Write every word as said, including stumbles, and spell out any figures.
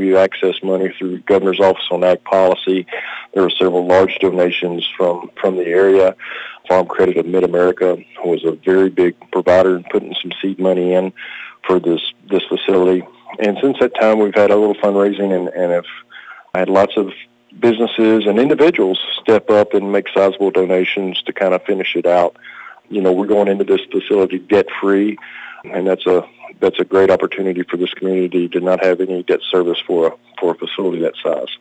we accessed money through the Governor's Office on Ag Policy. There were several large donations from, from the area. Farm Credit of Mid-America was a very big provider in putting some seed money in for this, this facility. And since that time, we've had a little fundraising and, and have had lots of businesses and individuals step up and make sizable donations to kind of finish it out. You know, we're going into this facility debt-free, and that's a that's a great opportunity for this community to not have any debt service for a, for a facility that size.